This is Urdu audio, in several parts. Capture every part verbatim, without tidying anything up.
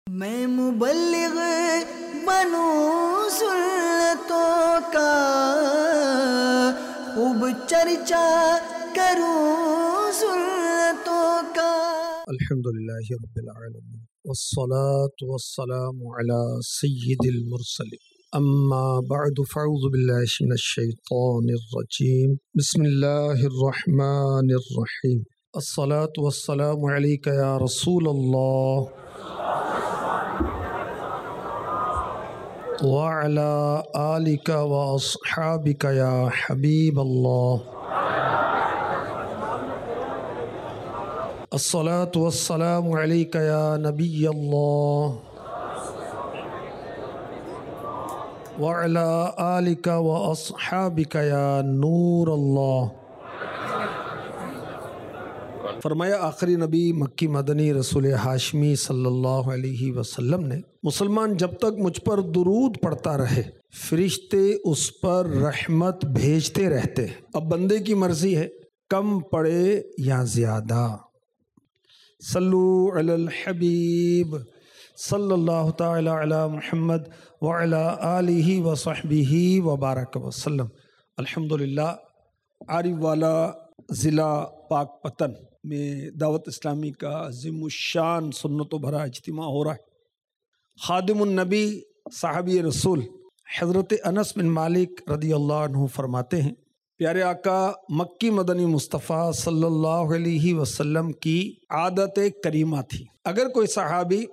میں مبلغ بنوں سنتوں کا، خوب چرچا کروں سنتوں کا۔ الحمدللہ رب العالمین والصلاة والسلام علی سید المرسلین، اما بعد فاعوذ باللہ من الشیطان الرجیم، بسم اللہ الرحمن الرحیم۔ الصلاة والسلام علیک یا رسول اللہ وعلى آلك وأصحابك يا حبيب الله، الصلاة والسلام عليك يا نبي الله وعلى آلك وأصحابك يا نور الله۔ فرمایا آخری نبی مکی مدنی رسول ہاشمی صلی اللہ علیہ وسلم نے، مسلمان جب تک مجھ پر درود پڑھتا رہے فرشتے اس پر رحمت بھیجتے رہتے ہیں۔ اب بندے کی مرضی ہے کم پڑھے یا زیادہ۔ صلو علی الحبیب صلی اللہ تعالی علی محمد وعلی آلہ وصحبہ وبارک وسلم۔ الحمدللہ عارف والا ضلع پاک پتن میں دعوت اسلامی کا عظیم الشان سنتوں بھرا اجتماع ہو رہا ہے۔ خادم النبی صحابی رسول حضرت انس بن مالک رضی اللہ عنہ فرماتے ہیں، پیارے آقا مکی مدنی مصطفیٰ صلی اللہ علیہ وسلم کی عادت کریمہ تھی، اگر کوئی صحابی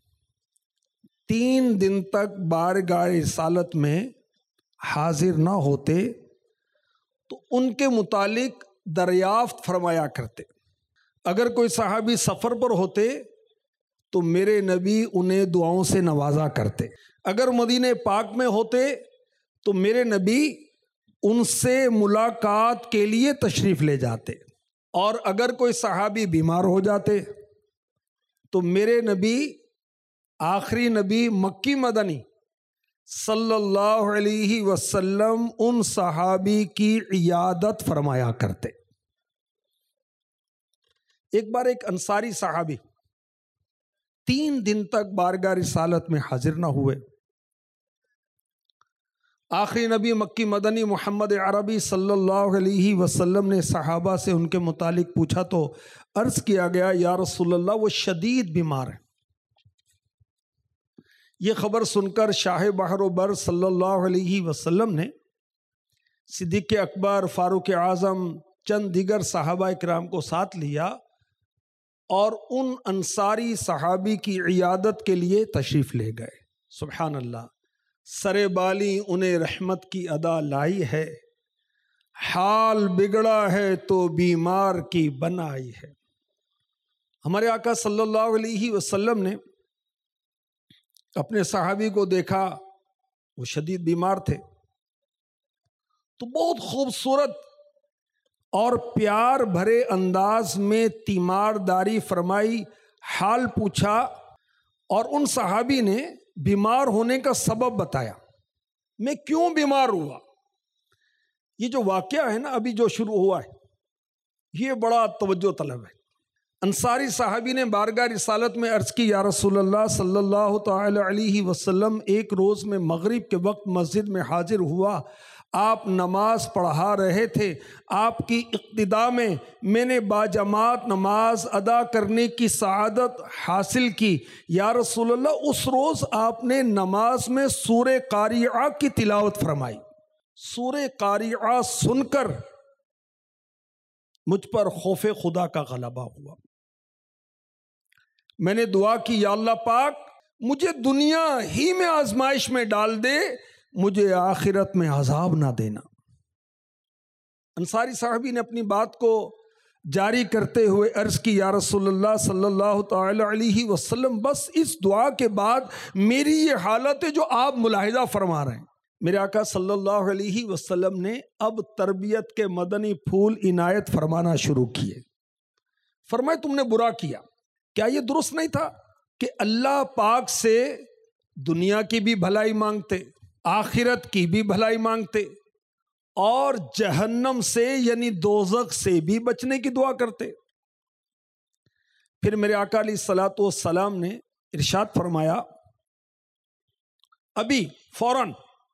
تین دن تک بارگاہ رسالت میں حاضر نہ ہوتے تو ان کے متعلق دریافت فرمایا کرتے۔ اگر کوئی صحابی سفر پر ہوتے تو میرے نبی انہیں دعاؤں سے نوازا کرتے۔ اگر مدینہ پاک میں ہوتے تو میرے نبی ان سے ملاقات کے لیے تشریف لے جاتے، اور اگر کوئی صحابی بیمار ہو جاتے تو میرے نبی آخری نبی مکی مدنی صلی اللہ علیہ وسلم ان صحابی کی عیادت فرمایا کرتے۔ ایک بار ایک انصاری صحابی تین دن تک بارگاہ رسالت میں حاضر نہ ہوئے۔ آخری نبی مکی مدنی محمد عربی صلی اللہ علیہ وسلم نے صحابہ سے ان کے متعلق پوچھا تو عرض کیا گیا، یا رسول اللہ وہ شدید بیمار ہے۔ یہ خبر سن کر شاہ بحر و بر صلی اللہ علیہ وسلم نے صدیق اکبر، فاروق اعظم، چند دیگر صحابہ اکرام کو ساتھ لیا اور ان انصاری صحابی کی عیادت کے لیے تشریف لے گئے۔ سبحان اللہ، سرے بالی انہیں رحمت کی ادا لائی ہے، حال بگڑا ہے تو بیمار کی بنائی ہے۔ ہمارے آقا صلی اللہ علیہ وسلم نے اپنے صحابی کو دیکھا، وہ شدید بیمار تھے، تو بہت خوبصورت اور پیار بھرے انداز میں تیمارداری فرمائی، حال پوچھا، اور ان صحابی نے بیمار ہونے کا سبب بتایا، میں کیوں بیمار ہوا۔ یہ جو واقعہ ہے نا ابھی جو شروع ہوا ہے، یہ بڑا توجہ طلب ہے۔ انصاری صحابی نے بارگاہ رسالت میں عرض کی، یا رسول اللہ صلی اللہ تعالی علیہ وسلم، ایک روز میں مغرب کے وقت مسجد میں حاضر ہوا، آپ نماز پڑھا رہے تھے، آپ کی اقتداء میں میں نے باجماعت نماز ادا کرنے کی سعادت حاصل کی۔ یا رسول اللہ اس روز آپ نے نماز میں سورہ قاریعہ کی تلاوت فرمائی۔ سورہ قاریعہ سن کر مجھ پر خوف خدا کا غلبہ ہوا، میں نے دعا کی، یا اللہ پاک مجھے دنیا ہی میں آزمائش میں ڈال دے، مجھے آخرت میں عذاب نہ دینا۔ انصاری صاحبی نے اپنی بات کو جاری کرتے ہوئے عرض کی، یا رسول اللہ صلی اللہ تعالی علیہ وسلم، بس اس دعا کے بعد میری یہ حالت ہے جو آپ ملاحظہ فرما رہے ہیں۔ میرے آقا صلی اللہ علیہ وسلم نے اب تربیت کے مدنی پھول عنایت فرمانا شروع کیے۔ فرمائے تم نے برا کیا، کیا یہ درست نہیں تھا کہ اللہ پاک سے دنیا کی بھی بھلائی مانگتے، آخرت کی بھی بھلائی مانگتے، اور جہنم سے یعنی دوزخ سے بھی بچنے کی دعا کرتے؟ پھر میرے آقا علیہ الصلوۃ والسلام نے ارشاد فرمایا ابھی فوراً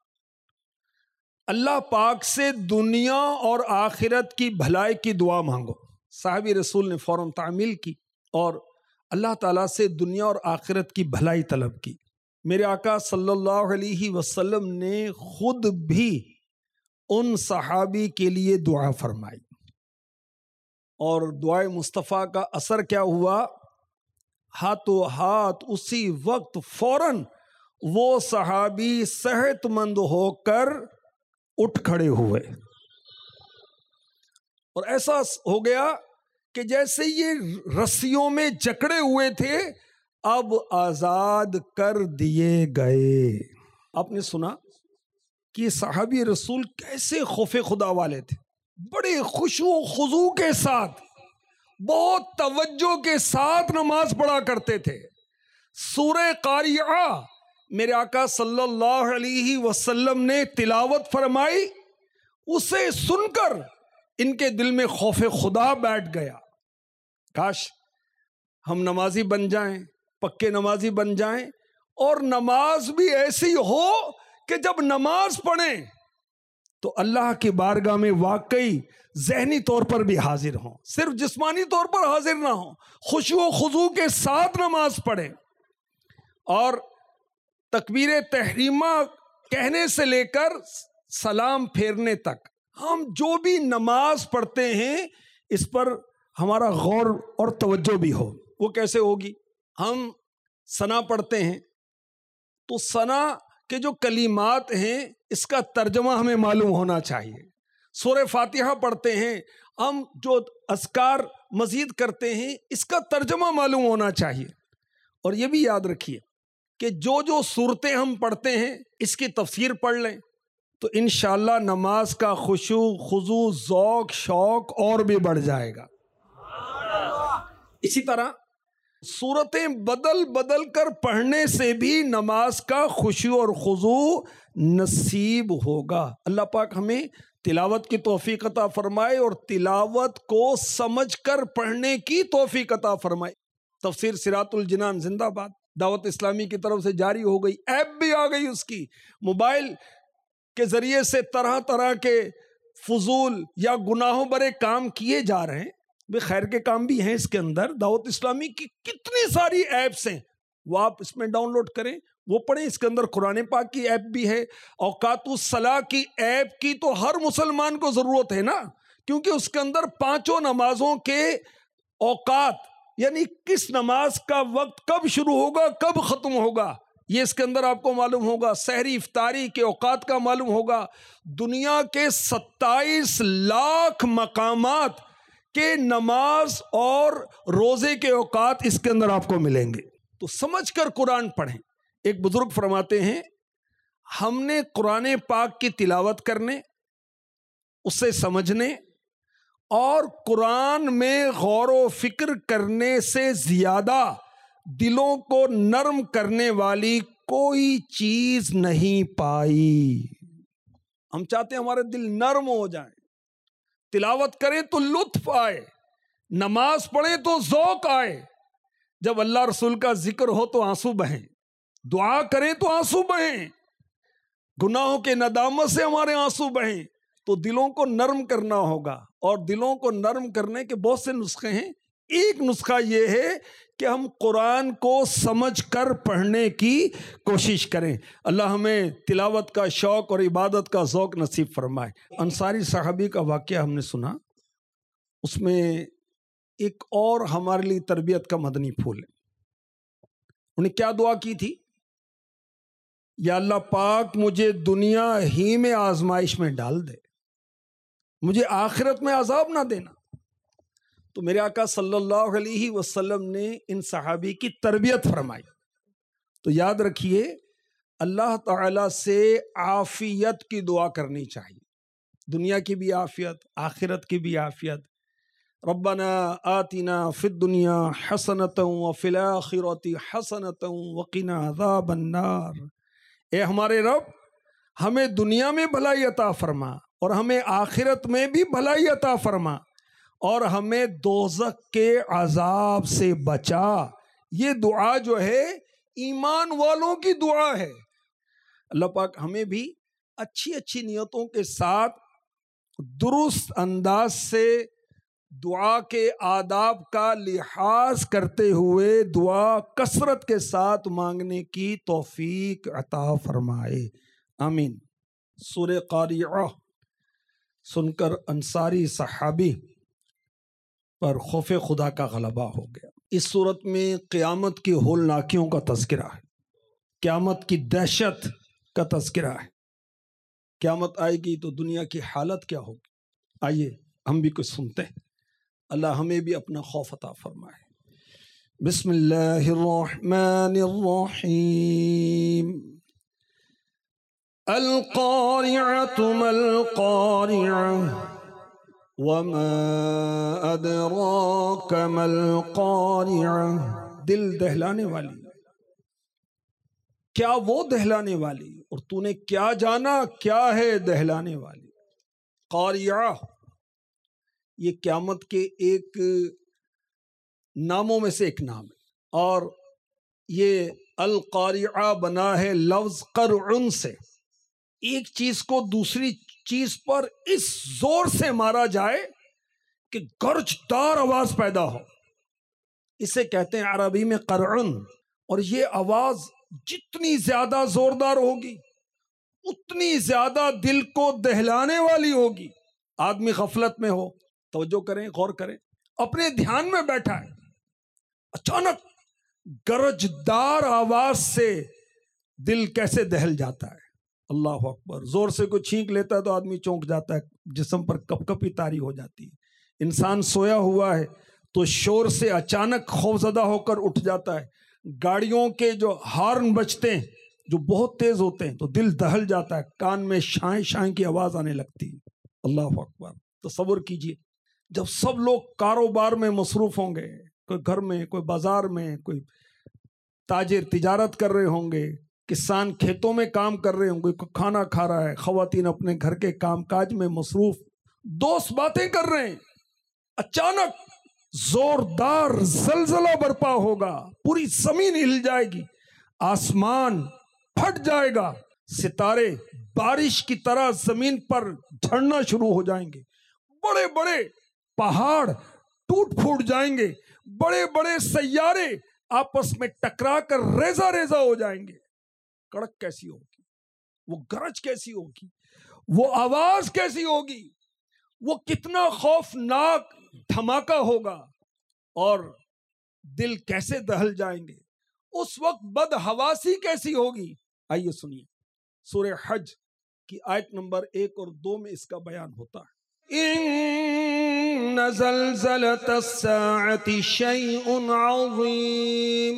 اللہ پاک سے دنیا اور آخرت کی بھلائی کی دعا مانگو. صحابی رسول نے فوراً تعمیل کی اور اللہ تعالیٰ سے دنیا اور آخرت کی بھلائی طلب کی. میرے آقا صلی اللہ علیہ وسلم نے خود بھی ان صحابی کے لیے دعا فرمائی اور دعائے مصطفیٰ کا اثر کیا ہوا؟ ہاتھوں ہاتھ اسی وقت فوراً وہ صحابی صحت مند ہو کر اٹھ کھڑے ہوئے اور ایسا ہو گیا کہ جیسے یہ رسیوں میں جکڑے ہوئے تھے اب آزاد کر دیے گئے. آپ نے سنا کہ صحابی رسول کیسے خوف خدا والے تھے، بڑے خشوع و خضوع کے ساتھ بہت توجہ کے ساتھ نماز پڑھا کرتے تھے. سورہ قاریعہ میرے آقا صلی اللہ علیہ وسلم نے تلاوت فرمائی، اسے سن کر ان کے دل میں خوف خدا بیٹھ گیا. کاش ہم نمازی بن جائیں، پکے نمازی بن جائیں، اور نماز بھی ایسی ہو کہ جب نماز پڑھیں تو اللہ کی بارگاہ میں واقعی ذہنی طور پر بھی حاضر ہوں، صرف جسمانی طور پر حاضر نہ ہوں، خشوع و خضوع کے ساتھ نماز پڑھیں. اور تکبیر تحریمہ کہنے سے لے کر سلام پھیرنے تک ہم جو بھی نماز پڑھتے ہیں اس پر ہمارا غور اور توجہ بھی ہو. وہ کیسے ہوگی؟ ہم ثنا پڑھتے ہیں تو ثنا کے جو کلمات ہیں اس کا ترجمہ ہمیں معلوم ہونا چاہیے. سورہ فاتحہ پڑھتے ہیں، ہم جو اذکار مزید کرتے ہیں اس کا ترجمہ معلوم ہونا چاہیے. اور یہ بھی یاد رکھیے کہ جو جو صورتیں ہم پڑھتے ہیں اس کی تفسیر پڑھ لیں تو انشاءاللہ نماز کا خشوع خضوع ذوق شوق اور بھی بڑھ جائے گا. اسی طرح صورتیں بدل بدل کر پڑھنے سے بھی نماز کا خشوع اور خضوع نصیب ہوگا. اللہ پاک ہمیں تلاوت کی توفیق عطا فرمائے اور تلاوت کو سمجھ کر پڑھنے کی توفیق عطا فرمائے. تفسیر صراط الجنان زندہ باد دعوت اسلامی کی طرف سے جاری ہو گئی، ایپ بھی آ گئی اس کی. موبائل کے ذریعے سے طرح طرح کے فضول یا گناہوں برے کام کیے جا رہے ہیں. بے خیر کے کام بھی ہیں اس کے اندر. دعوت اسلامی کی کتنی ساری ایپس ہیں، وہ آپ اس میں ڈاؤن لوڈ کریں، وہ پڑھیں. اس کے اندر قرآن پاک کی ایپ بھی ہے. اوقات الصلاح کی ایپ کی تو ہر مسلمان کو ضرورت ہے نا، کیونکہ اس کے اندر پانچوں نمازوں کے اوقات، یعنی کس نماز کا وقت کب شروع ہوگا کب ختم ہوگا یہ اس کے اندر آپ کو معلوم ہوگا. سحری افطاری کے اوقات کا معلوم ہوگا. دنیا کے ستائیس لاکھ مقامات کہ نماز اور روزے کے اوقات اس کے اندر آپ کو ملیں گے. تو سمجھ کر قرآن پڑھیں. ایک بزرگ فرماتے ہیں ہم نے قرآن پاک کی تلاوت کرنے، اسے سمجھنے اور قرآن میں غور و فکر کرنے سے زیادہ دلوں کو نرم کرنے والی کوئی چیز نہیں پائی. ہم چاہتے ہیں ہمارے دل نرم ہو جائیں، تلاوت کریں تو لطف آئے، نماز پڑھیں تو ذوق آئے، جب اللہ رسول کا ذکر ہو تو آنسو بہیں، دعا کریں تو آنسو بہیں، گناہوں کے ندامت سے ہمارے آنسو بہیں. تو دلوں کو نرم کرنا ہوگا، اور دلوں کو نرم کرنے کے بہت سے نسخے ہیں. ایک نسخہ یہ ہے کہ ہم قرآن کو سمجھ کر پڑھنے کی کوشش کریں. اللہ ہمیں تلاوت کا شوق اور عبادت کا ذوق نصیب فرمائے. انصاری صحابی کا واقعہ ہم نے سنا، اس میں ایک اور ہمارے لیے تربیت کا مدنی پھول ہے. انہیں کیا دعا کی تھی؟ یا اللہ پاک مجھے دنیا ہی میں آزمائش میں ڈال دے، مجھے آخرت میں عذاب نہ دینا. تو میرے آقا صلی اللہ علیہ وسلم نے ان صحابی کی تربیت فرمائی. تو یاد رکھیے اللہ تعالی سے عافیت کی دعا کرنی چاہیے، دنیا کی بھی عافیت، آخرت کی بھی عافیت. ربنا آتنا فی الدنیا حسنۃ وفی الآخرۃ حسنۃ وقنا عذاب النار. اے ہمارے رب ہمیں دنیا میں بھلائی عطا فرما اور ہمیں آخرت میں بھی بھلائی عطا فرما، اور ہمیں دوزخ کے عذاب سے بچا یہ دعا جو ہے ایمان والوں کی دعا ہے۔ اللہ پاک ہمیں بھی اچھی اچھی نیتوں کے ساتھ درست انداز سے دعا کے آداب کا لحاظ کرتے ہوئے دعا کثرت کے ساتھ مانگنے کی توفیق عطا فرمائے، آمین۔ سورہ قاریعہ سن کر انصاری صحابی پر خوف خدا کا غلبہ ہو گیا۔ اس صورت میں قیامت کی ہولناکیوں کا تذکرہ ہے، قیامت کی دہشت کا تذکرہ ہے۔ قیامت آئے گی تو دنیا کی حالت کیا ہوگی؟ آئیے ہم بھی کچھ سنتے ہیں، اللہ ہمیں بھی اپنا خوف عطا فرمائے۔ بسم اللہ الرحمن الرحیم۔ القارعۃ ما القارعۃ وما ادراک ما القارعۃ۔ دل دہلانے والی، کیا وہ دہلانے والی، اور تو نے کیا جانا کیا ہے دہلانے والی۔ قاریعہ یہ قیامت کے ایک ناموں میں سے ایک نام ہے، اور یہ القاریعہ بنا ہے لفظ قرع سے۔ ایک چیز کو دوسری چیز پر اس زور سے مارا جائے کہ گرجدار آواز پیدا ہو، اسے کہتے ہیں عربی میں قرعن۔ اور یہ آواز جتنی زیادہ زوردار ہوگی اتنی زیادہ دل کو دہلانے والی ہوگی۔ آدمی غفلت میں ہو، توجہ کریں، غور کریں، اپنے دھیان میں بیٹھا ہے، اچانک گرجدار آواز سے دل کیسے دہل جاتا ہے۔ اللہ اکبر۔ زور سے کوئی چھینک لیتا ہے تو آدمی چونک جاتا ہے، جسم پر کپ کپی طاری ہو جاتی ہے۔ انسان سویا ہوا ہے تو شور سے اچانک خوفزدہ ہو کر اٹھ جاتا ہے۔ گاڑیوں کے جو ہارن بجتے ہیں جو بہت تیز ہوتے ہیں تو دل دہل جاتا ہے، کان میں شائیں شائیں کی آواز آنے لگتی ہے۔ اللہ اکبر۔ تصور کیجئے جب سب لوگ کاروبار میں مصروف ہوں گے، کوئی گھر میں، کوئی بازار میں، کوئی تاجر تجارت کر رہے ہوں گے، کسان کھیتوں میں کام کر رہے ہوں گے، کوئی کھانا کھا رہا ہے، خواتین اپنے گھر کے کام کاج میں مصروف، دوست باتیں کر رہے ہیں، اچانک زوردار زلزلہ برپا ہوگا، پوری زمین ہل جائے گی، آسمان پھٹ جائے گا، ستارے بارش کی طرح زمین پر جھڑنا شروع ہو جائیں گے، بڑے بڑے پہاڑ ٹوٹ پھوٹ جائیں گے، بڑے بڑے سیارے آپس میں ٹکرا کر ریزہ ریزہ ہو جائیں گے۔ کڑک کیسی ہوگی، وہ گرج کیسی ہوگی، وہ آواز کیسی ہوگی، وہ کتنا خوفناک دھماکہ ہوگا، اور دل کیسے دہل جائیں گے، اس وقت بدحواسی کیسی ہوگی۔ آئیے سنیے، سورہ حج کی آیت نمبر ایک اور دو میں اس کا بیان ہوتا ہے۔ ان زلزلۃ الساعۃ شیء عظیم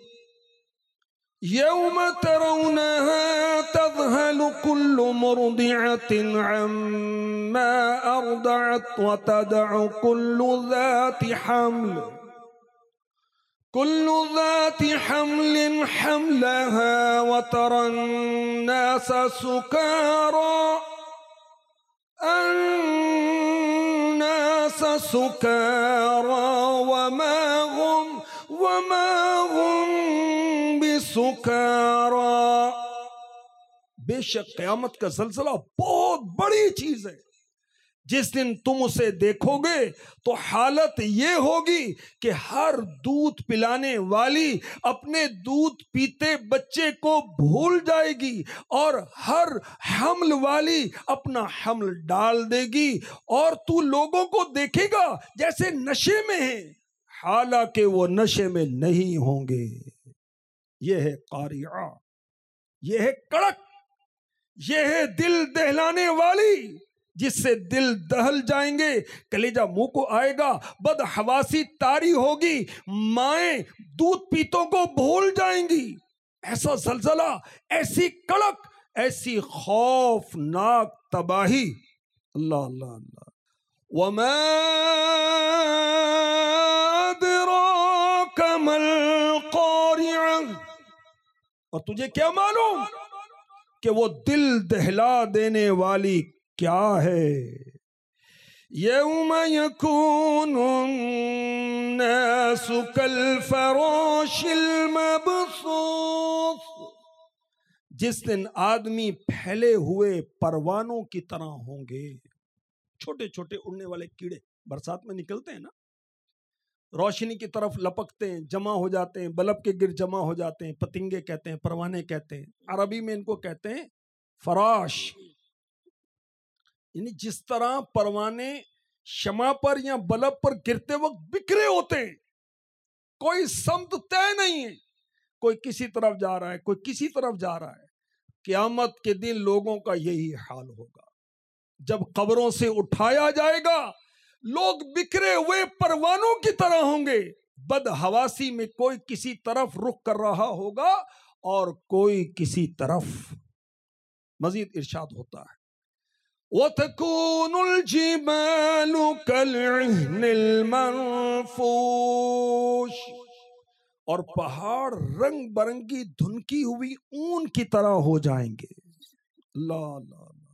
یوم ترونها تذهل كل مرضعة عما أرضعت وتضع كل ذات حمل كل ذات حمل حملها وترى الناس سكارى الناس سكارى وما هم وما هم بسكارى۔ بے شک قیامت کا زلزلہ بہت بڑی چیز ہے، جس دن تم اسے دیکھو گے تو حالت یہ ہوگی کہ ہر دودھ پلانے والی اپنے دودھ پیتے بچے کو بھول جائے گی، اور ہر حمل والی اپنا حمل ڈال دے گی، اور تو لوگوں کو دیکھے گا جیسے نشے میں ہیں، حالانکہ وہ نشے میں نہیں ہوں گے۔ یہ ہے قاریعہ، یہ ہے کڑک، یہ ہے دل دہلانے والی، جس سے دل دہل جائیں گے، کلیجہ منہ کو آئے گا، بدحواسی طاری ہوگی، مائیں دودھ پیتوں کو بھول جائیں گی۔ ایسا زلزلہ، ایسی کڑک، ایسی خوفناک تباہی۔ اللہ اللہ اللہ۔ وما ادراک ما القاریعہ، اور تجھے کیا معلوم کہ وہ دل دہلا دینے والی کیا ہے۔ یوم یکون الناس کالفراش المبثوث، جس دن آدمی پھیلے ہوئے پروانوں کی طرح ہوں گے. چھوٹے چھوٹے اڑنے والے کیڑے برسات میں نکلتے ہیں نا، روشنی کی طرف لپکتے ہیں، جمع ہو جاتے ہیں، بلب کے گر جمع ہو جاتے ہیں. پتنگے کہتے ہیں، پروانے کہتے ہیں، عربی میں ان کو کہتے ہیں فراش. یعنی جس طرح پروانے شمع پر یا بلب پر گرتے وقت بکھرے ہوتے ہیں، کوئی سمت طے نہیں ہے، کوئی کسی طرف جا رہا ہے، کوئی کسی طرف جا رہا ہے. قیامت کے دن لوگوں کا یہی حال ہوگا. جب قبروں سے اٹھایا جائے گا، لوگ بکھرے ہوئے پروانوں کی طرح ہوں گے. بدحواسی میں کوئی کسی طرف رخ کر رہا ہوگا اور کوئی کسی طرف. مزید ارشاد ہوتا ہے وَتَكُونُ الْجِبَالُ كَالْعِهْنِ الْمَنْفُوشِ، اور پہاڑ رنگ برنگی دھنکی ہوئی اون کی طرح ہو جائیں گے. اللہ اللہ اللہ.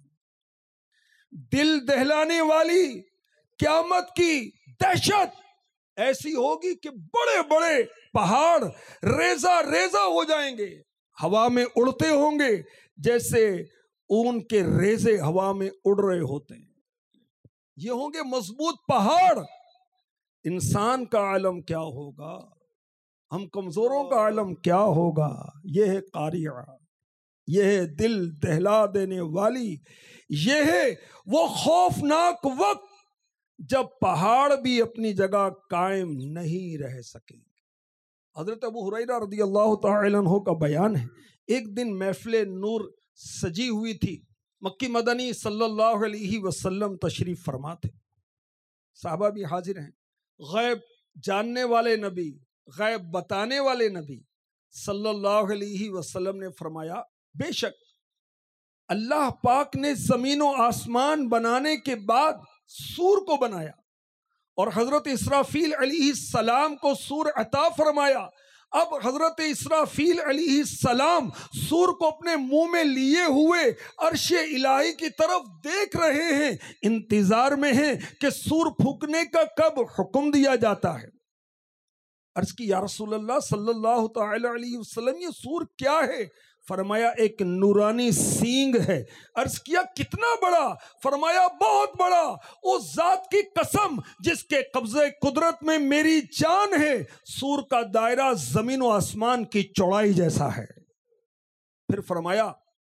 دل دہلانے والی قیامت کی دہشت ایسی ہوگی کہ بڑے بڑے پہاڑ ریزہ ریزہ ہو جائیں گے، ہوا میں اڑتے ہوں گے جیسے اون کے ریزے ہوا میں اڑ رہے ہوتے ہیں. یہ ہوں گے مضبوط پہاڑ. انسان کا عالم کیا ہوگا، ہم کمزوروں کا عالم کیا ہوگا. یہ ہے قاریہ، یہ ہے دل دہلا دینے والی، یہ ہے وہ خوفناک وقت جب پہاڑ بھی اپنی جگہ قائم نہیں رہ سکیں گے. حضرت ابو ہریرہ رضی اللہ تعالی عنہ کا بیان ہے، ایک دن محفل نور سجی ہوئی تھی. مکی مدنی صلی اللہ علیہ وسلم تشریف فرما تھے، صحابہ بھی حاضر ہیں. غیب جاننے والے نبی، غیب بتانے والے نبی صلی اللہ علیہ وسلم نے فرمایا، بے شک اللہ پاک نے زمین و آسمان بنانے کے بعد سور کو بنایا اور حضرت اسرافیل علیہ السلام کو سور عطا فرمایا. اب حضرت اسرافیل علیہ السلام سور کو اپنے منہ میں لیے ہوئے عرش الہی کی طرف دیکھ رہے ہیں، انتظار میں ہیں کہ سور پھونکنے کا کب حکم دیا جاتا ہے. عرض کی یا رسول اللہ صلی اللہ تعالی علیہ وسلم یہ سور کیا ہے؟ فرمایا ایک نورانی سینگ ہے. عرض کیا کتنا بڑا؟ فرمایا بہت بڑا. اس ذات کی قسم جس کے قبضے قدرت میں میری جان ہے، سور کا دائرہ زمین و آسمان کی چوڑائی جیسا ہے. پھر فرمایا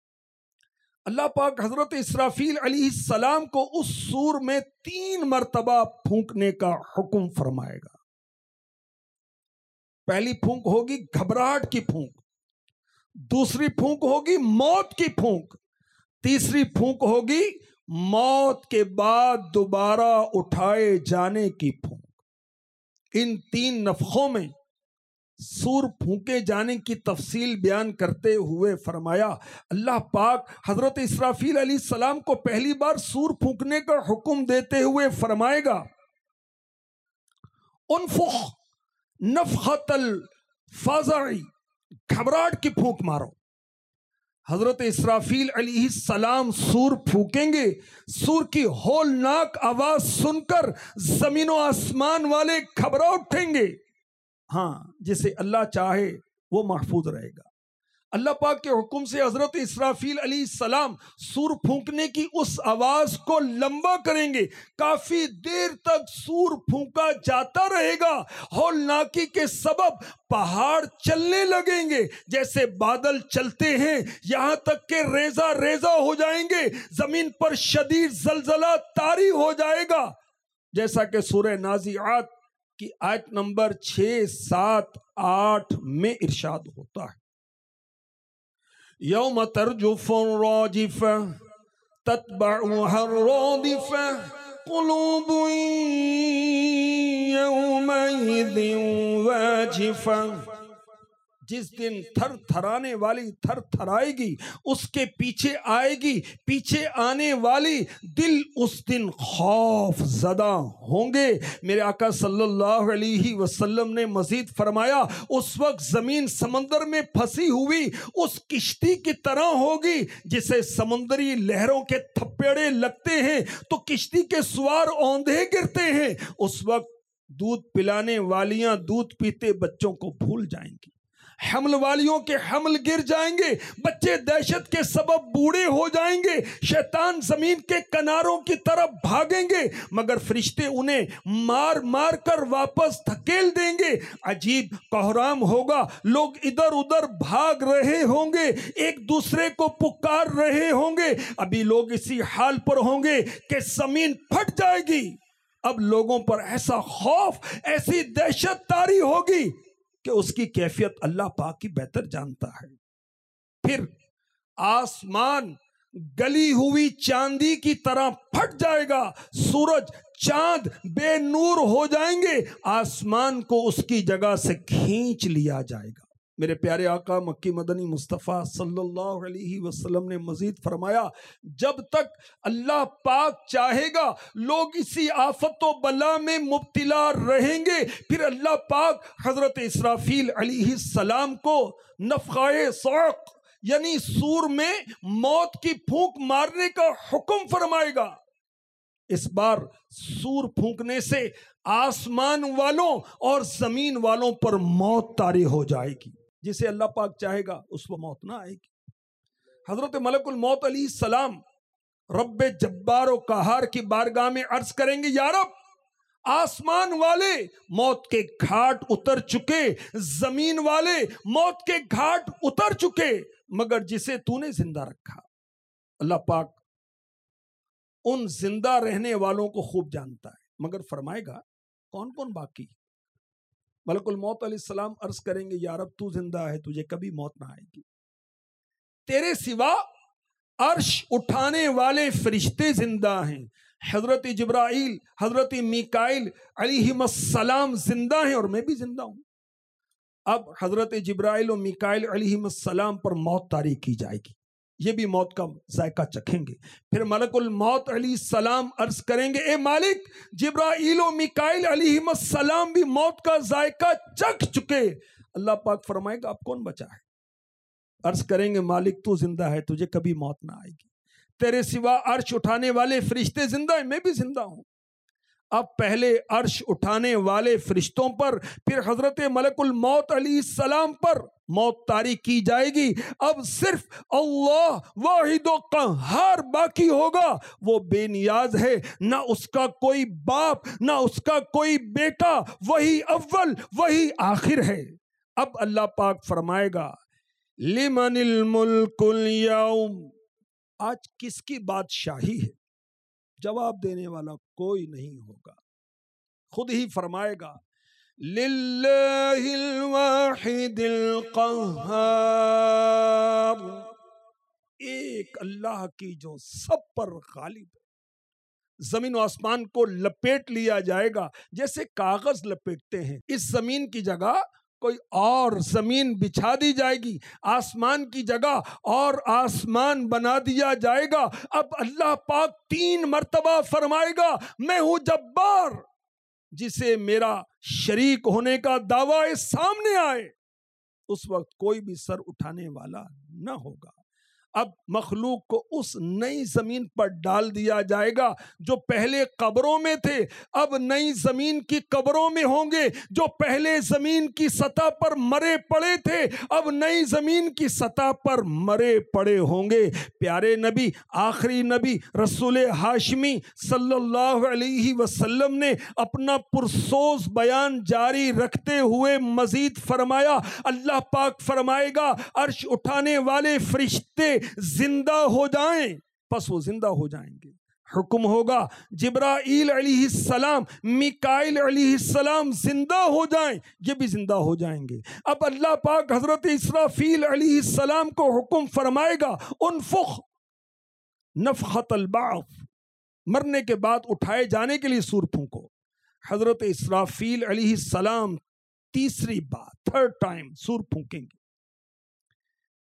اللہ پاک حضرت اسرافیل علیہ السلام کو اس سور میں تین مرتبہ پھونکنے کا حکم فرمائے گا. پہلی پھونک ہوگی گھبراہٹ کی پھونک، دوسری پھونک ہوگی موت کی پھونک، تیسری پھونک ہوگی موت کے بعد دوبارہ اٹھائے جانے کی پھونک. ان تین نفخوں میں سور پھونکے جانے کی تفصیل بیان کرتے ہوئے فرمایا اللہ پاک حضرت اسرافیل علیہ السلام کو پہلی بار سور پھونکنے کا حکم دیتے ہوئے فرمائے گا انفخ نفخت الفزعی، گھبراہٹ کی پھونک مارو. حضرت اسرافیل علیہ السلام سور پھونکیں گے. سور کی ہولناک آواز سن کر زمین و آسمان والے گھبرا اٹھیں گے. ہاں جسے اللہ چاہے وہ محفوظ رہے گا. اللہ پاک کے حکم سے حضرت اسرافیل علیہ السلام سور پھونکنے کی اس آواز کو لمبا کریں گے. کافی دیر تک سور پھونکا جاتا رہے گا. ہولناکی کے سبب پہاڑ چلنے لگیں گے جیسے بادل چلتے ہیں، یہاں تک کہ ریزہ ریزہ ہو جائیں گے. زمین پر شدید زلزلہ طاری ہو جائے گا، جیسا کہ سورہ نازعات کی آیت نمبر چھ سات آٹھ میں ارشاد ہوتا ہے یوم ترجف الراجفہ تتبعها الرادفہ قلوب یومئذ واجفہ. جس دن تھر تھرانے والی تھر تھرائے گی، اس کے پیچھے آئے گی، پیچھے آنے والی دل اس دن خوف زدہ ہوں گے۔ میرے آقا صلی اللہ علیہ وسلم نے مزید فرمایا اس وقت زمین سمندر میں پھنسی ہوئی اس کشتی کی طرح ہوگی جسے سمندری لہروں کے تھپیڑے لگتے ہیں تو کشتی کے سوار اوندھے گرتے ہیں۔ اس وقت دودھ پلانے والیاں دودھ پیتے بچوں کو بھول جائیں گی، حمل والیوں کے حمل گر جائیں گے، بچے دہشت کے سبب بوڑھے ہو جائیں گے، شیطان زمین کے کناروں کی طرف بھاگیں گے مگر فرشتے انہیں مار مار کر واپس دھکیل دیں گے۔ عجیب کوہرام ہوگا، لوگ ادھر ادھر بھاگ رہے ہوں گے، ایک دوسرے کو پکار رہے ہوں گے۔ ابھی لوگ اسی حال پر ہوں گے کہ زمین پھٹ جائے گی۔ اب لوگوں پر ایسا خوف، ایسی دہشت طاری ہوگی کہ اس کی کیفیت اللہ پاک ہی بہتر جانتا ہے۔ پھر آسمان گلی ہوئی چاندی کی طرح پھٹ جائے گا، سورج چاند بے نور ہو جائیں گے، آسمان کو اس کی جگہ سے کھینچ لیا جائے گا۔ میرے پیارے آقا مکی مدنی مصطفیٰ صلی اللہ علیہ وسلم نے مزید فرمایا جب تک اللہ پاک چاہے گا لوگ اسی آفت و بلا میں مبتلا رہیں گے، پھر اللہ پاک حضرت اسرافیل علیہ السلام کو نفخہ صعق یعنی سور میں موت کی پھونک مارنے کا حکم فرمائے گا۔ اس بار سور پھونکنے سے آسمان والوں اور زمین والوں پر موت طاری ہو جائے گی، جسے اللہ پاک چاہے گا اس کو موت نہ آئے گی۔ حضرت ملک الموت علیہ السلام رب جبار و قہار کی بارگاہ میں عرض کریں گے یا رب آسمان والے موت کے گھاٹ اتر چکے، زمین والے موت کے گھاٹ اتر چکے، مگر جسے تو نے زندہ رکھا۔ اللہ پاک ان زندہ رہنے والوں کو خوب جانتا ہے، مگر فرمائے گا کون کون باقی؟ ملک الموت علیہ السلام عرض کریں گے یا رب تو زندہ ہے، تجھے کبھی موت نہ آئے گی، تیرے سوا عرش اٹھانے والے فرشتے زندہ ہیں، حضرت جبرائیل حضرت میکائیل علیہ السلام زندہ ہیں اور میں بھی زندہ ہوں۔ اب حضرت جبرائیل و میکائیل علیہ السلام پر موت طاری کی جائے گی، یہ بھی موت کا ذائقہ چکھیں گے۔ پھر ملک الموت علیہ السلام عرض کریں گے اے مالک جبرائیل و میکائیل علیہ السلام بھی موت کا ذائقہ چکھ چکے۔ اللہ پاک فرمائے گا اب کون بچا ہے؟ عرض کریں گے مالک تو زندہ ہے، تجھے کبھی موت نہ آئے گی، تیرے سوا عرش اٹھانے والے فرشتے زندہ ہیں، میں بھی زندہ ہوں۔ اب پہلے عرش اٹھانے والے فرشتوں پر پھر حضرت ملک الموت علیہ السلام پر موت طاری کی جائے گی۔ اب صرف اللہ واحد و قہار باقی ہوگا، وہ بے نیاز ہے، نہ اس کا کوئی باپ نہ اس کا کوئی بیٹا، وہی اول وہی آخر ہے۔ اب اللہ پاک فرمائے گا لمن الملک اليوم، آج کس کی بادشاہی ہے؟ جواب دینے والا کوئی نہیں ہوگا، خود ہی فرمائے گا للہ الواحد القہار، ایک اللہ کی جو سب پر غالب ہے۔ زمین و آسمان کو لپیٹ لیا جائے گا جیسے کاغذ لپیٹتے ہیں، اس زمین کی جگہ کوئی اور زمین بچھا دی جائے گی، آسمان کی جگہ اور آسمان بنا دیا جائے گا۔ اب اللہ پاک تین مرتبہ فرمائے گا میں ہوں جبار، جسے میرا شریک ہونے کا دعویٰ سامنے آئے اس وقت کوئی بھی سر اٹھانے والا نہ ہوگا۔ اب مخلوق کو اس نئی زمین پر ڈال دیا جائے گا جو پہلے قبروں میں تھے، اب نئی زمین کی قبروں میں ہوں گے۔ جو پہلے زمین کی سطح پر مرے پڑے تھے اب نئی زمین کی سطح پر مرے پڑے ہوں گے۔ پیارے نبی آخری نبی رسول ہاشمی صلی اللہ علیہ وسلم نے اپنا پرسوز بیان جاری رکھتے ہوئے مزید فرمایا، اللہ پاک فرمائے گا عرش اٹھانے والے فرشتے زندہ ہو جائیں، پس وہ زندہ ہو جائیں گے۔ حکم ہوگا جبرائیل علیہ السلام میکائیل علیہ السلام زندہ ہو جائیں، یہ بھی زندہ ہو جائیں گے۔ اب اللہ پاک حضرت اسرافیل علیہ السلام کو حکم فرمائے گا انفخ نفخۃ البعث، مرنے کے بعد اٹھائے جانے کے لیے سور پھونکو۔ حضرت اسرافیل علیہ السلام تیسری بار تھرڈ ٹائم سور پھونکیں گے۔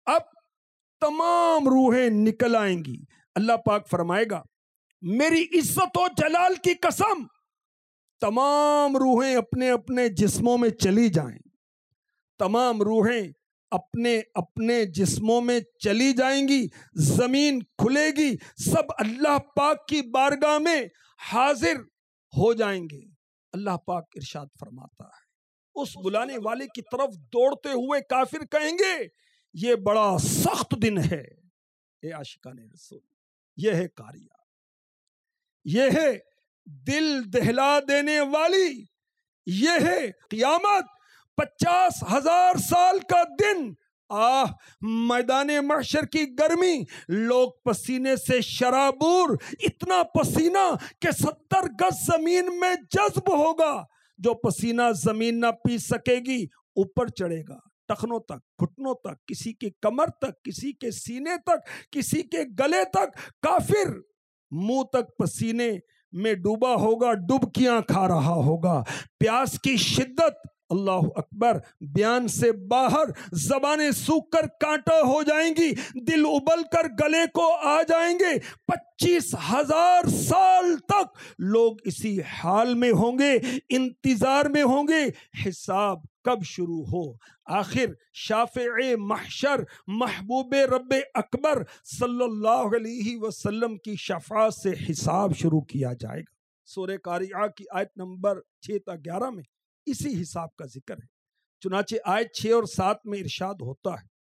اب تمام روحیں نکل آئیں گی. اللہ پاک فرمائے گا میری عزت و جلال کی قسم تمام روحیں اپنے اپنے جسموں میں چلی جائیں. تمام روحیں اپنے اپنے جسموں میں چلی جائیں گی. زمین کھلے گی, سب اللہ پاک کی بارگاہ میں حاضر ہو جائیں گے. اللہ پاک ارشاد فرماتا ہے اس بلانے والے کی طرف دوڑتے ہوئے کافر کہیں گے یہ بڑا سخت دن ہے. اے عاشقان رسول, یہ ہے قاریہ, یہ ہے دل دہلا دینے والی, یہ ہے قیامت, پچاس ہزار سال کا دن. آہ میدان محشر کی گرمی, لوگ پسینے سے شرابور, اتنا پسینہ کہ ستر گز زمین میں جذب ہوگا. جو پسینہ زمین نہ پی سکے گی اوپر چڑھے گا ٹخنوں تک, گھٹنوں تک, کسی کی کمر تک, کسی کے سینے تک, کسی کے گلے تک. کافر منہ تک پسینے میں ڈوبا ہوگا, ڈبکیاں کھا رہا ہوگا. پیاس کی شدت, اللہ اکبر, بیان سے باہر, زبانیں سوکھ کر کانٹا ہو جائیں گی, دل ابل کر گلے کو آ جائیں گے. پچیس ہزار سال تک لوگ اسی حال میں ہوں گے, انتظار میں ہوں گے حساب کب شروع ہو. آخر شافع محشر محبوب رب اکبر صلی اللہ علیہ وسلم کی شفاعت سے حساب شروع کیا جائے گا. سورہ قاریعہ کی آیت نمبر چھ تا گیارہ میں اسی حساب کا ذکر ہے. چنانچہ آیت چھ اور سات میں ارشاد ہوتا ہے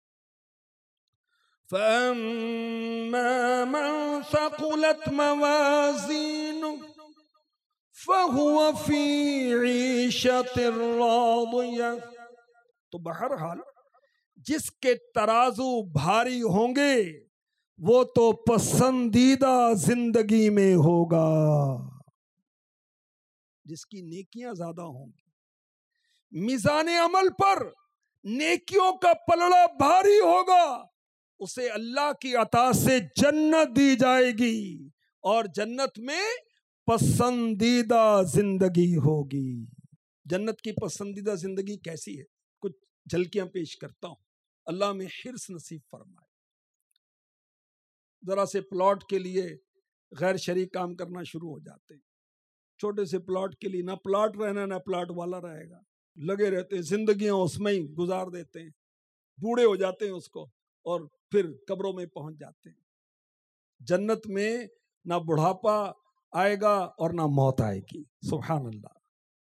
فَأَمَّا مَنْ ثَقُلَتْ مَوَازِينُهُ فَهُوَ فِي عِيشَةٍ رَاضِيَةٍ. تو بہرحال جس کے ترازو بھاری ہوں گے وہ تو پسندیدہ زندگی میں ہوگا. جس کی نیکیاں زیادہ ہوں گی, میزان عمل پر نیکیوں کا پلڑا بھاری ہوگا, اسے اللہ کی عطا سے جنت دی جائے گی اور جنت میں پسندیدہ زندگی ہوگی. جنت کی پسندیدہ زندگی کیسی ہے کچھ جھلکیاں پیش کرتا ہوں, اللہ میں حرص نصیب فرمائے. ذرا سے پلاٹ کے لیے غیر شرعی کام کرنا شروع ہو جاتے ہیں. چھوٹے سے پلاٹ کے لیے نہ پلاٹ رہنا نہ پلاٹ والا رہے گا, لگے رہتے ہیں, زندگیاں اس میں ہی گزار دیتے ہیں, بوڑھے ہو جاتے ہیں اس کو اور پھر قبروں میں پہنچ جاتے ہیں. جنت میں نہ بڑھاپا آئے گا اور نہ موت آئے گی. سبحان اللہ.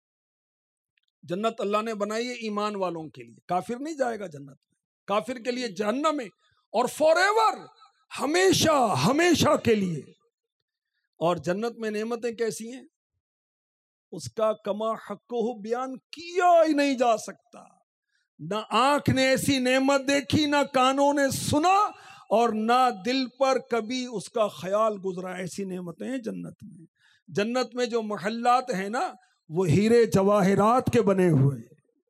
جنت اللہ نے بنائی ہے ایمان والوں کے لیے, کافر نہیں جائے گا جنت میں. کافر کے لیے جہنم ہے اور فار ایور, ہمیشہ ہمیشہ کے لیے. اور جنت میں نعمتیں کیسی ہیں اس کا کما حقہ بیان کیا ہی نہیں جا سکتا. نہ آنکھ نے ایسی نعمت دیکھی, نہ کانوں نے سنا, اور نہ دل پر کبھی اس کا خیال گزرا. ایسی نعمتیں ہیں جنت میں. جنت میں جو محلات ہیں نا وہ ہیرے جواہرات کے بنے ہوئے,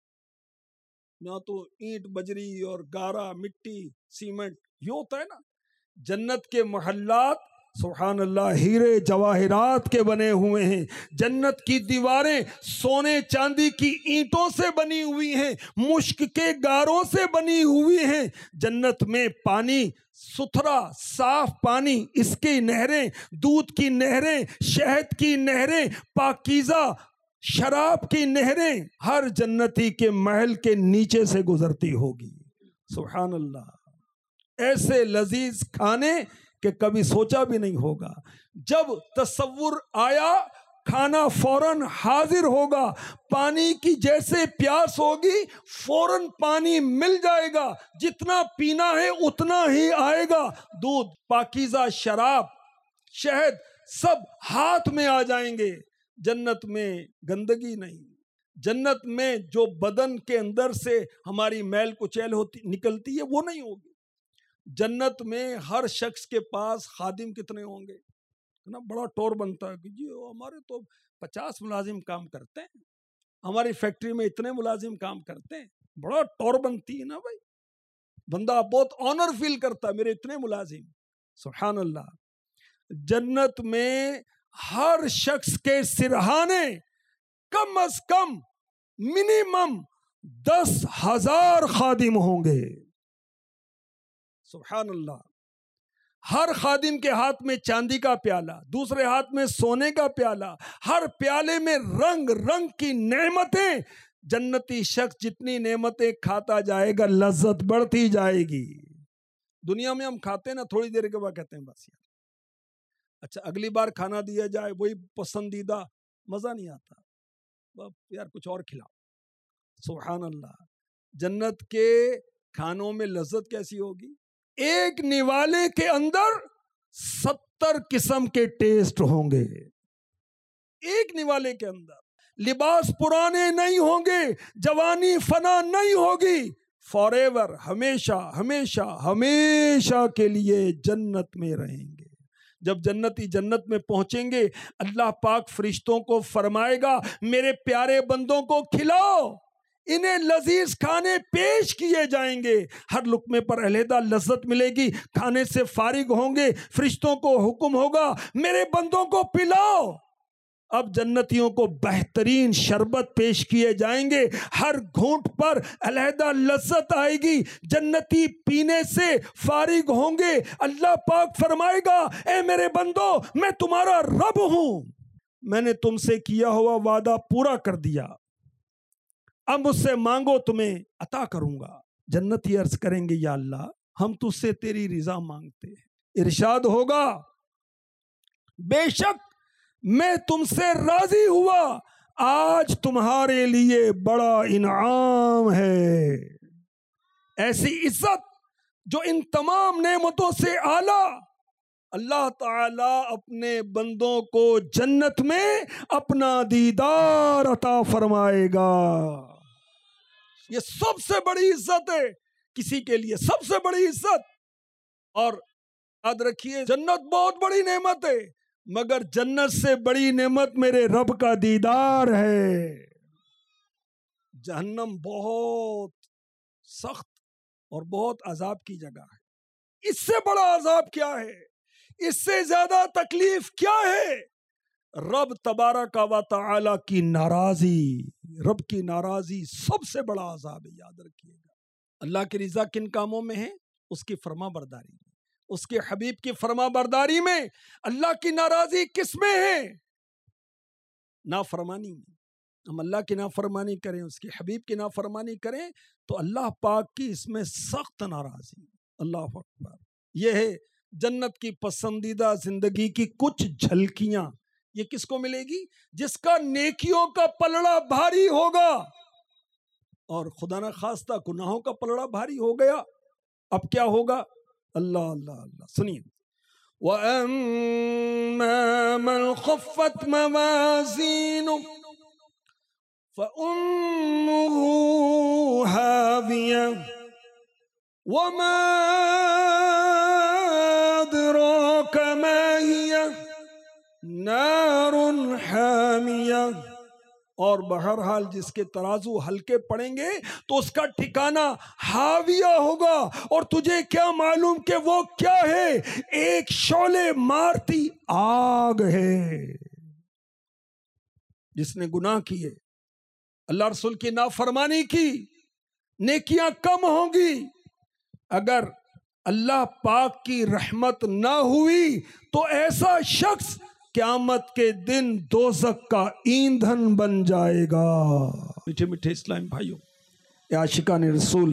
نہ تو اینٹ بجری اور گارا مٹی سیمنٹ یہ ہوتا ہے نا. جنت کے محلات سبحان اللہ ہیرے جواہرات کے بنے ہوئے ہیں. جنت کی دیواریں سونے چاندی کی اینٹوں سے بنی ہوئی ہیں, مشک کے گاروں سے بنی ہوئی ہیں. جنت میں پانی ستھرا صاف پانی, اس کی نہریں, دودھ کی نہریں, شہد کی نہریں, پاکیزہ شراب کی نہریں ہر جنتی کے محل کے نیچے سے گزرتی ہوگی. سبحان اللہ. ایسے لذیذ کھانے کہ کبھی سوچا بھی نہیں ہوگا. جب تصور آیا کھانا فوراً حاضر ہوگا. پانی کی جیسے پیاس ہوگی فوراً پانی مل جائے گا, جتنا پینا ہے اتنا ہی آئے گا. دودھ, پاکیزہ شراب, شہد سب ہاتھ میں آ جائیں گے. جنت میں گندگی نہیں. جنت میں جو بدن کے اندر سے ہماری میل کچیل ہوتی نکلتی ہے وہ نہیں ہوگی. جنت میں ہر شخص کے پاس خادم کتنے ہوں گے نا, بڑا ٹور بنتا ہے کہ جی ہمارے تو پچاس ملازم کام کرتے ہیں, ہماری فیکٹری میں اتنے ملازم کام کرتے ہیں, بڑا ٹور بنتی ہے نا بھائی. بندہ بہت آنر فیل کرتا ہے میرے اتنے ملازم. سبحان اللہ. جنت میں ہر شخص کے سرہانے کم از کم منیمم دس ہزار خادم ہوں گے. سبحان اللہ. ہر خادم کے ہاتھ میں چاندی کا پیالہ، دوسرے ہاتھ میں سونے کا پیالہ، ہر پیالے میں رنگ رنگ کی نعمتیں. جنتی شخص جتنی نعمتیں کھاتا جائے گا لذت بڑھتی جائے گی. دنیا میں ہم کھاتے ہیں نا، تھوڑی دیر کے بعد کہتے ہیں بس یار اچھا اگلی بار کھانا دیا جائے وہی پسندیدہ، مزہ نہیں آتا یار کچھ اور کھلاؤ. سبحان اللہ. جنت کے کھانوں میں لذت کیسی ہوگی؟ ایک نوالے کے اندر ستر قسم کے ٹیسٹ ہوں گے. ایک نوالے کے اندر لباس پرانے نہیں ہوں گے، جوانی فنا نہیں ہوگی. فار ایور، ہمیشہ ہمیشہ ہمیشہ کے لیے جنت میں رہیں گے. جب جنتی جنت میں پہنچیں گے اللہ پاک فرشتوں کو فرمائے گا میرے پیارے بندوں کو کھلاؤ. انہیں لذیذ کھانے پیش کیے جائیں گے، ہر لقمے پر علیحدہ لذت ملے گی. کھانے سے فارغ ہوں گے، فرشتوں کو حکم ہوگا میرے بندوں کو پلاؤ. اب جنتیوں کو بہترین شربت پیش کیے جائیں گے، ہر گھونٹ پر علیحدہ لذت آئے گی. جنتی پینے سے فارغ ہوں گے. اللہ پاک فرمائے گا اے میرے بندو میں تمہارا رب ہوں، میں نے تم سے کیا ہوا وعدہ پورا کر دیا، اب مجھ سے مانگو تمہیں عطا کروں گا. جنتی عرض کریں گے یا اللہ ہم تجھ سے تیری رضا مانگتے ہیں. ارشاد ہوگا بے شک میں تم سے راضی ہوا، آج تمہارے لیے بڑا انعام ہے. ایسی عزت جو ان تمام نعمتوں سے اعلیٰ اللہ تعالی اپنے بندوں کو جنت میں اپنا دیدار عطا فرمائے گا. یہ سب سے بڑی عزت ہے کسی کے لیے، سب سے بڑی عزت. اور یاد رکھیے جنت بہت بڑی نعمت ہے، مگر جنت سے بڑی نعمت میرے رب کا دیدار ہے. جہنم بہت سخت اور بہت عذاب کی جگہ ہے. اس سے بڑا عذاب کیا ہے؟ اس سے زیادہ تکلیف کیا ہے؟ رب تبارک و تعالی کی ناراضی. رب کی ناراضی سب سے بڑا عذاب ہے، یاد رکھیے گا. اللہ کی رضا کن کاموں میں ہے؟ اس کی فرما برداری میں، اس کے حبیب کی فرما برداری میں. اللہ کی ناراضی کس میں ہے؟ نافرمانی میں. ہم اللہ کی نافرمانی کریں، اس کے حبیب کی نافرمانی کریں تو اللہ پاک کی اس میں سخت ناراضی. اللہ اکبر. یہ ہے جنت کی پسندیدہ زندگی کی کچھ جھلکیاں. یہ کس کو ملے گی؟ جس کا نیکیوں کا پلڑا بھاری ہوگا اور خدا نہ خواستہ گناہوں کا پلڑا بھاری ہو گیا. اب کیا ہوگا؟ اللہ اللہ اللہ سنیے. وَأَمَّا مَنْ خَفَّتْ مَوَازِينُهُ فَأُمُّهُ هَاوِيَةٌ وَمَا أَدْرَاكَ مَا هِيَهْ نَارٌ حَامِيَةٌ. اور بہرحال جس کے ترازو ہلکے پڑیں گے تو اس کا ٹھکانہ ہاویہ ہوگا. اور تجھے کیا معلوم کہ وہ کیا ہے؟ ایک شعلے مارتی آگ ہے. جس نے گناہ کیے، اللہ رسول کی نافرمانی کی، نیکیاں کم ہوں گی. اگر اللہ پاک کی رحمت نہ ہوئی تو ایسا شخص قیامت کے دن دوزخ کا ایندھن بن جائے گا. میٹھے میٹھے اسلام بھائیوں، عاشقان رسول،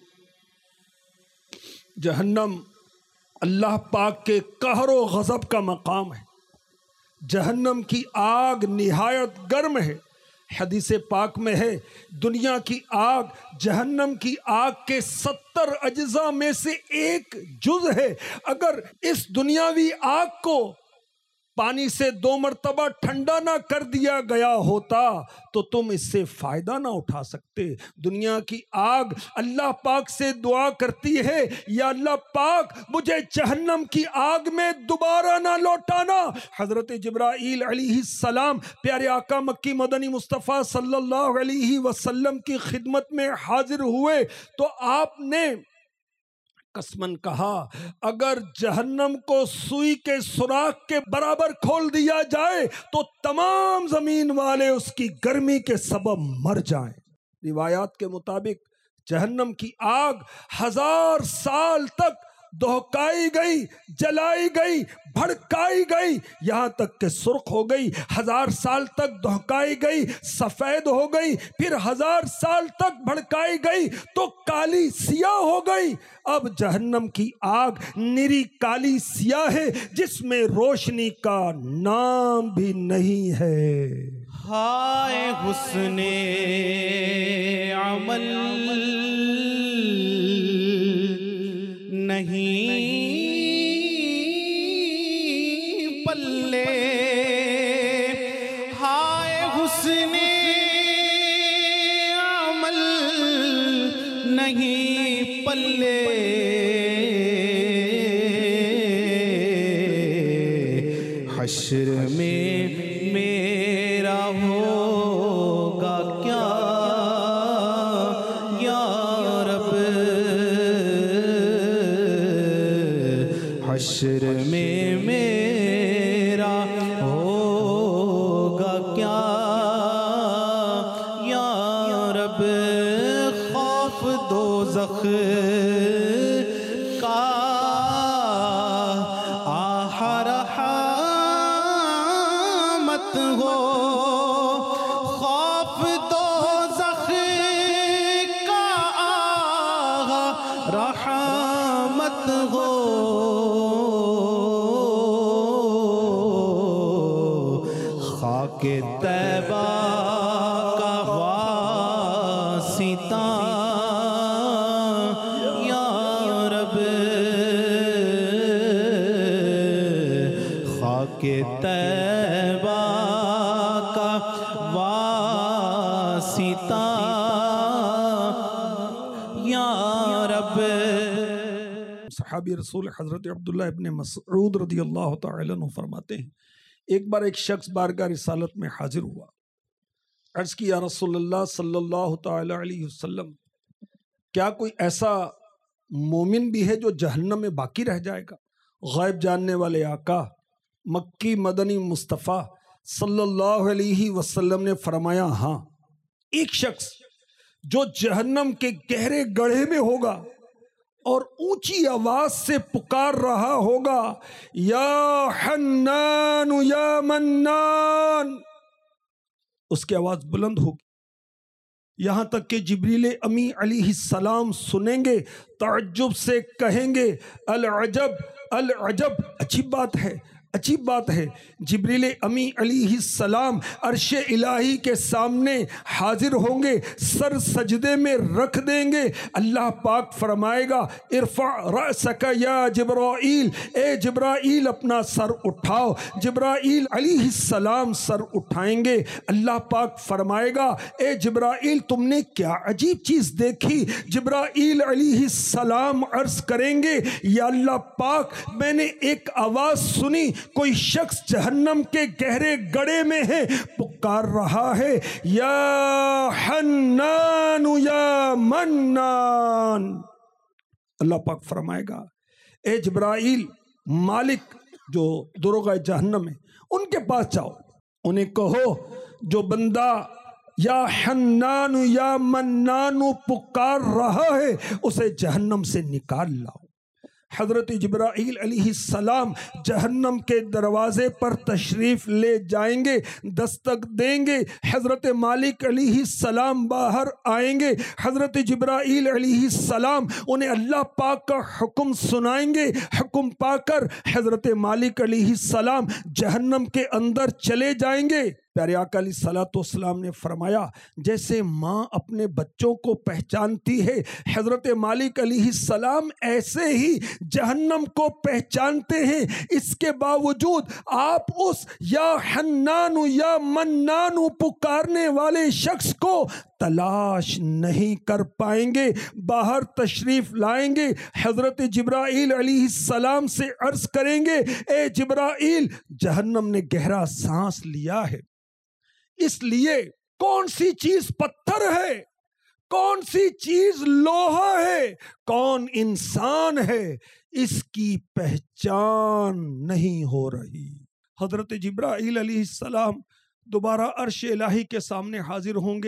جہنم اللہ پاک کے قہر و غضب کا مقام ہے. جہنم کی آگ نہایت گرم ہے. حدیث پاک میں ہے دنیا کی آگ جہنم کی آگ کے ستر اجزاء میں سے ایک جز ہے. اگر اس دنیاوی آگ کو پانی سے دو مرتبہ ٹھنڈا نہ کر دیا گیا ہوتا تو تم اس سے فائدہ نہ اٹھا سکتے. دنیا کی آگ اللہ پاک سے دعا کرتی ہے یا اللہ پاک مجھے جہنم کی آگ میں دوبارہ نہ لوٹانا. حضرت جبرائیل علیہ السلام پیارے آقا مکی مدنی مصطفیٰ صلی اللہ علیہ وسلم کی خدمت میں حاضر ہوئے تو آپ نے قسمن کہا اگر جہنم کو سوئی کے سوراخ کے برابر کھول دیا جائے تو تمام زمین والے اس کی گرمی کے سبب مر جائیں. روایات کے مطابق جہنم کی آگ ہزار سال تک دہکائی گئی، جلائی گئی، بھڑکائی گئی، یہاں تک کہ سرخ ہو گئی، ہزار سال تک دہکائی گئی، سفید ہو گئی، پھر ہزار سال تک بھڑکائی گئی تو کالی سیاہ ہو گئی۔ اب جہنم کی آگ نری کالی سیاہ ہے جس میں روشنی کا نام بھی نہیں ہے۔ ہائے حسن عمل نہیں پلے، ہائے حسن عمل نہیں پلے، حشر میں میرا ہوگا کیا یا رب، حشر میں میرا ہوگا کیا یا رب، خوف دوزخ کا آہ رحمت ہو، خوف دوزخ کا آہ رحمت ہو، خاک طیبہ کا واسطہ یا رب، خاک طیبہ کا واسطہ یا رب۔ صحابی رسول حضرت عبداللہ ابن مسعود رضی اللہ تعالیٰ عنہ فرماتے ہیں، ایک بار ایک شخص بارگاہ رسالت میں حاضر ہوا، عرض کی یا رسول اللہ صلی اللہ تعالیٰ علیہ وسلم، کیا کوئی ایسا مومن بھی ہے جو جہنم میں باقی رہ جائے گا؟ غیب جاننے والے آقا مکی مدنی مصطفیٰ صلی اللہ علیہ وسلم نے فرمایا ہاں، ایک شخص جو جہنم کے گہرے گڑھے میں ہوگا اور اونچی آواز سے پکار رہا ہوگا یا حنان یا منان، اس کی آواز بلند ہوگی، یہاں تک کہ جبریل امی علیہ السلام سنیں گے، تعجب سے کہیں گے العجب العجب، عجیب بات ہے، عجیب بات ہے۔ جبریل امی علیہ السلام عرش الہی کے سامنے حاضر ہوں گے، سر سجدے میں رکھ دیں گے، اللہ پاک فرمائے گا ارفع رأسک یا جبرائیل، اے جبرائیل اپنا سر اٹھاؤ۔ جبرائیل علیہ السلام سر اٹھائیں گے، اللہ پاک فرمائے گا اے جبرائیل تم نے کیا عجیب چیز دیکھی؟ جبرائیل علیہ السلام عرض کریں گے یا اللہ پاک میں نے ایک آواز سنی، کوئی شخص جہنم کے گہرے گڑھے میں ہے، پکار رہا ہے یا حنان یا منان۔ اللہ پاک فرمائے گا اے جبرائیل، مالک جو دروغ جہنم ہے ان کے پاس جاؤ، انہیں کہو جو بندہ یا حنان یا منان پکار رہا ہے اسے جہنم سے نکال لاؤ۔ حضرت جبرائیل علیہ السلام جہنم کے دروازے پر تشریف لے جائیں گے، دستک دیں گے، حضرت مالک علیہ السلام باہر آئیں گے، حضرت جبرائیل علیہ السلام انہیں اللہ پاک کا حکم سنائیں گے، حکم پا کر حضرت مالک علیہ السلام جہنم کے اندر چلے جائیں گے۔ پیارے آقا علیہ الصلوۃ والسلام نے فرمایا جیسے ماں اپنے بچوں کو پہچانتی ہے، حضرت مالک علیہ السلام ایسے ہی جہنم کو پہچانتے ہیں، اس کے باوجود آپ اس یا حنان یا منان پکارنے والے شخص کو تلاش نہیں کر پائیں گے۔ باہر تشریف لائیں گے، حضرت جبرائیل علیہ السلام سے عرض کریں گے اے جبرائیل جہنم نے گہرا سانس لیا ہے، اس لیے کون سی چیز پتھر ہے، کون سی چیز لوہا ہے، کون انسان ہے، اس کی پہچان نہیں ہو رہی۔ حضرت جبرائیل علیہ السلام دوبارہ عرش الہی کے سامنے حاضر ہوں گے،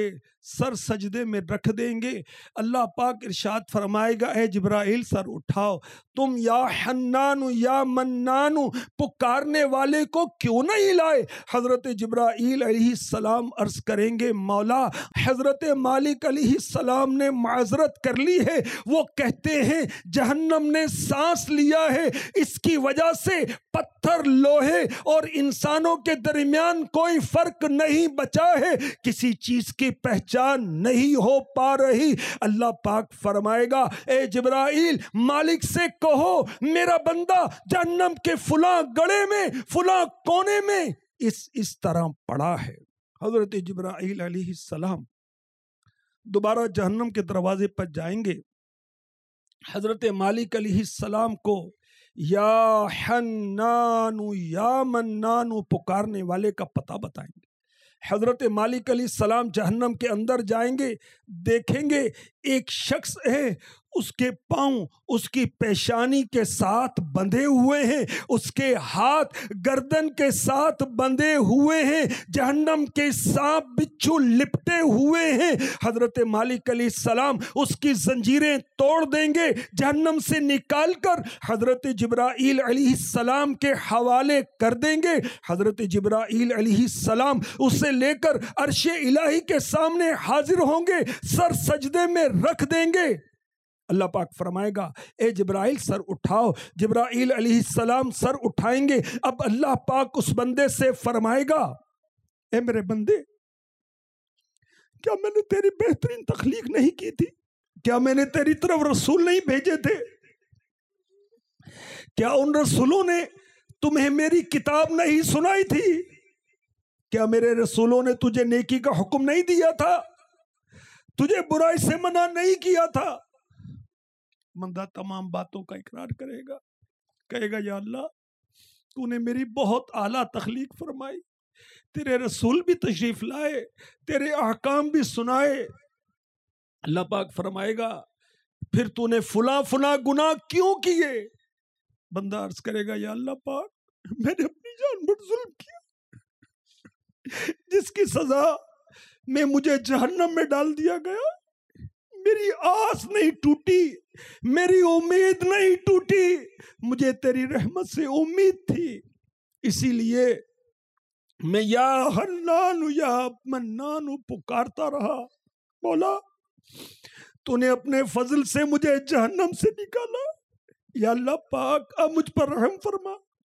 سر سجدے میں رکھ دیں گے. اللہ پاک ارشاد فرمائے گا اے جبرائیل سر اٹھاؤ, تم یا حنان یا منان پکارنے والے کو کیوں نہیں لائے؟ حضرت جبرائیل علیہ السلام عرض کریں گے مولا حضرت مالک علیہ السلام نے معذرت کر لی ہے, وہ کہتے ہیں جہنم نے سانس لیا ہے, اس کی وجہ سے پتھر لوہے اور انسانوں کے درمیان کوئی فرق نہیں بچا ہے, کسی چیز کی پہچان نہیں ہو پا رہی. اللہ پاک فرمائے گا اے جبرائیل مالک سے کہو میرا بندہ جہنم کے فلاں گڑھے میں فلاں کونے میں اس اس طرح پڑا ہے. حضرت جبرائیل علیہ السلام دوبارہ جہنم کے دروازے پر جائیں گے, حضرت مالک علیہ السلام کو یا حنان یا منان پکارنے والے کا پتہ بتائیں گے. حضرت مالک علیہ السلام جہنم کے اندر جائیں گے, دیکھیں گے ایک شخص ہے, اس کے پاؤں اس کی پیشانی کے ساتھ بندھے ہوئے ہیں, اس کے ہاتھ گردن کے ساتھ بندھے ہوئے ہیں, جہنم کے سانپ بچھو لپٹے ہوئے ہیں. حضرت مالک علیہ السلام اس کی زنجیریں توڑ دیں گے, جہنم سے نکال کر حضرت جبرائیل علیہ السلام کے حوالے کر دیں گے. حضرت جبرائیل علیہ السلام اسے لے کر عرش الہی کے سامنے حاضر ہوں گے, سر سجدے میں رکھ دیں گے. اللہ پاک فرمائے گا اے جبرائیل سر اٹھاؤ. جبرائیل علیہ السلام سر اٹھائیں گے. اب اللہ پاک اس بندے سے فرمائے گا اے میرے بندے کیا میں نے تیری بہترین تخلیق نہیں کی تھی؟ کیا میں نے تیری طرف رسول نہیں بھیجے تھے؟ کیا ان رسولوں نے تمہیں میری کتاب نہیں سنائی تھی؟ کیا میرے رسولوں نے تجھے نیکی کا حکم نہیں دیا تھا؟ تجھے برائی سے منع نہیں کیا تھا؟ بندہ تمام باتوں کا اقرار کرے گا, کہے گا یا اللہ تو نے میری بہت اعلیٰ تخلیق فرمائی, تیرے رسول بھی تشریف لائے, تیرے احکام بھی سنائے. اللہ پاک فرمائے گا پھر تو نے فلاں فلاں گناہ کیوں کیے؟ بندہ عرض کرے گا یا اللہ پاک میں نے اپنی جان پر ظلم کیا, جس کی سزا میں مجھے جہنم میں ڈال دیا گیا. میری آس نہیں ٹوٹی, میری امید نہیں ٹوٹی, مجھے تیری رحمت سے امید تھی, اسی لیے میں یا حنان یا منان پکارتا رہا. مولا تو نے اپنے فضل سے مجھے جہنم سے نکالا, یا اللہ پاک اب مجھ پر رحم فرما.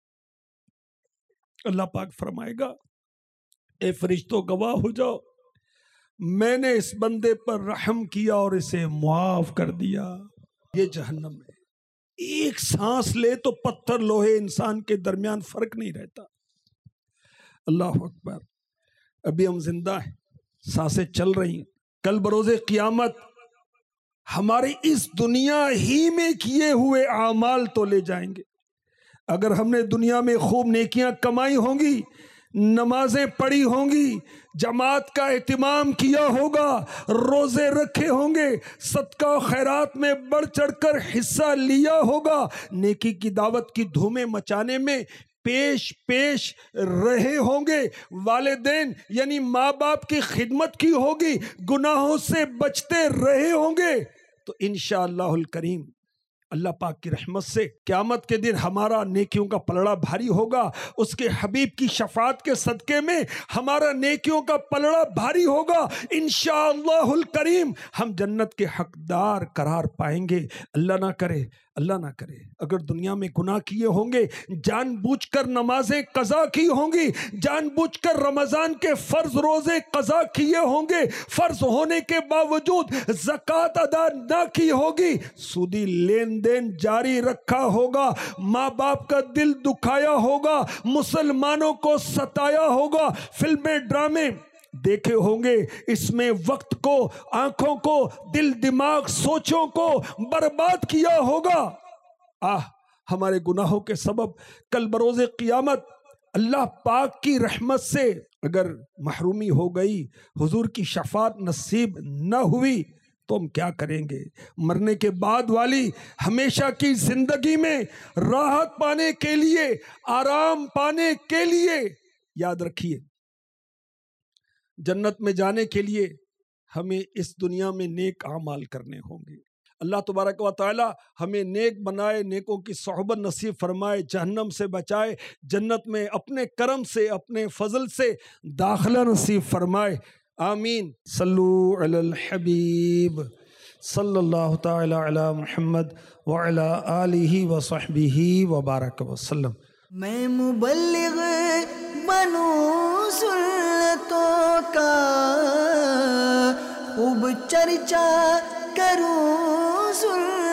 اللہ پاک فرمائے گا اے فرشتوں گواہ ہو جاؤ, میں نے اس بندے پر رحم کیا اور اسے معاف کر دیا. یہ جہنم ہے, ایک سانس لے تو پتھر لوہے انسان کے درمیان فرق نہیں رہتا. اللہ اکبر. ابھی ہم زندہ ہیں, سانسیں چل رہی ہیں, کل بروز قیامت ہماری اس دنیا ہی میں کیے ہوئے اعمال تو لے جائیں گے. اگر ہم نے دنیا میں خوب نیکیاں کمائی ہوں گی, نمازیں پڑھی ہوں گی, جماعت کا اہتمام کیا ہوگا, روزے رکھے ہوں گے, صدقہ خیرات میں بڑھ چڑھ کر حصہ لیا ہوگا, نیکی کی دعوت کی دھومیں مچانے میں پیش پیش رہے ہوں گے, والدین یعنی ماں باپ کی خدمت کی ہوگی, گناہوں سے بچتے رہے ہوں گے, تو انشاءاللہ الکریم اللہ پاک کی رحمت سے قیامت کے دن ہمارا نیکیوں کا پلڑا بھاری ہوگا. اس کے حبیب کی شفاعت کے صدقے میں ہمارا نیکیوں کا پلڑا بھاری ہوگا. انشاءاللہ الکریم ہم جنت کے حقدار قرار پائیں گے. اللہ نہ کرے اللہ نہ کرے اگر دنیا میں گناہ کیے ہوں گے, جان بوجھ کر نمازیں قضا کی ہوں گی, جان بوجھ کر رمضان کے فرض روزے قضا کیے ہوں گے, فرض ہونے کے باوجود زکوٰۃ ادا نہ کی ہوگی, سودی لین دین جاری رکھا ہوگا, ماں باپ کا دل دکھایا ہوگا, مسلمانوں کو ستایا ہوگا, فلمیں ڈرامے دیکھے ہوں گے, اس میں وقت کو, آنکھوں کو, دل دماغ سوچوں کو برباد کیا ہوگا. آہ ہمارے گناہوں کے سبب کل بروز قیامت اللہ پاک کی رحمت سے اگر محرومی ہو گئی, حضور کی شفاعت نصیب نہ ہوئی, تو ہم کیا کریں گے؟ مرنے کے بعد والی ہمیشہ کی زندگی میں راحت پانے کے لیے, آرام پانے کے لیے, یاد رکھیے جنت میں جانے کے لیے ہمیں اس دنیا میں نیک اعمال کرنے ہوں گے۔ اللہ تبارک و تعالی ہمیں نیک بنائے، نیکوں کی صحبت نصیب فرمائے، جہنم سے بچائے، جنت میں اپنے کرم سے اپنے فضل سے داخلہ نصیب فرمائے، آمین۔ صلو علی الحبیب صلی اللہ تعالی علی محمد وعلی آلہ وصحبہ وبارک وسلم۔ میں مبلغ بنوں سنتوں کا، خوب چرچا کروں سنتوں